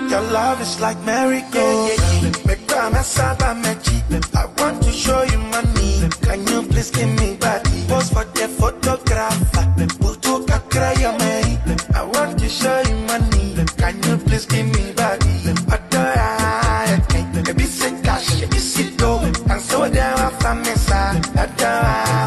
Your love is like merry-go. Make promise about me cheap. I want to show you money. Can you please give me body? Post for the photographer. Putu kakra your money. I want to show you money. Can you please give me body? Baby say cash, you see dough. And so there I found me side.